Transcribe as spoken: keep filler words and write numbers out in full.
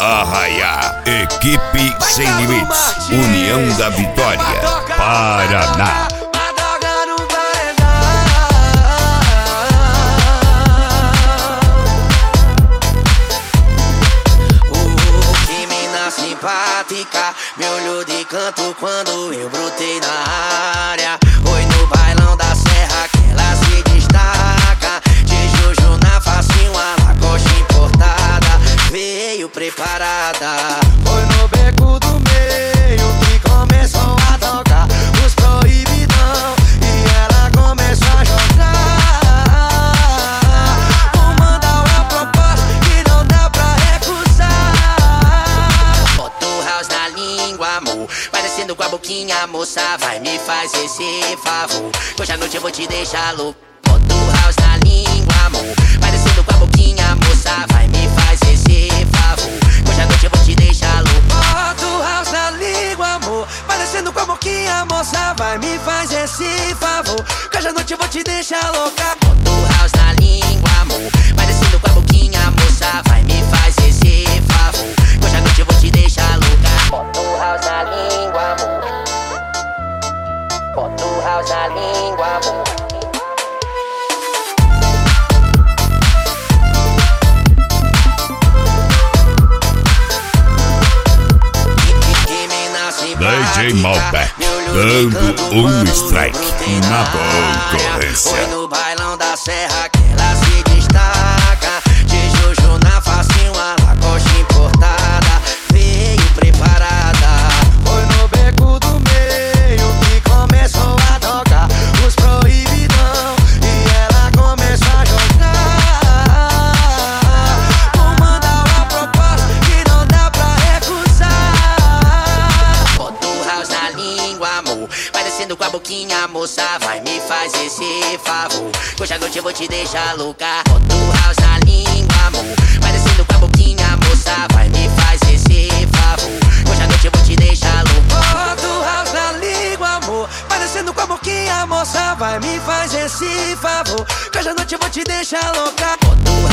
Arraiá, equipe sem limites, União da Vitória, Paraná. Simpática, me olhou de canto quando eu brotei na área. Foi no bailão da serra que ela se destaca. De Juju na facinho, a lacoste importada, veio preparada. Foi no beco do meio que começou a tocar os proibidão e ela começou a jogar. Vou mandar uma proposta que não dá pra recusar. Bota o house na língua, amor, parecendo com a boquinha, moça, vai me faz esse favor. Hoje à noite eu vou te deixar louco. Bota o house na língua, amor, parecendo com a boquinha, moça, vai me faz esse favor. Hoje à noite eu vou te deixar louco. Bota o house na língua, amor, parecendo com a boquinha, moça, vai me faz esse favor. Hoje à noite eu vou te deixar louca. Bota o house na língua, amor, parecendo com a boquinha, moça, vai me faz esse favor. Hoje à noite eu vou te deixar louca. Bota o house na língua, amor. Bota o house na língua, amor. D J Malbec, dando um strike na concorrência. Foi no bailão da serra que ela se destaca. De Juju na facinho, a lacoste importada, veio preparada. Foi no beco do meio que começou a tocar os proibidão e ela começou a jogar. Vou mandar uma proposta que não dá pra recusar. Bota o house na língua, amor, parecendo com a boquinha, moça, vai me faz esse favor. Hoje à noite eu vou te deixar louca. Bota o house na língua, amor, parecendo com a boquinha, moça, vai me faz esse favor. Hoje à noite eu vou te deixar louca. Bota o house na língua, amor, parecendo com a boquinha, moça, vai me faz esse favor. Hoje à noite eu vou te deixar louca. Bota o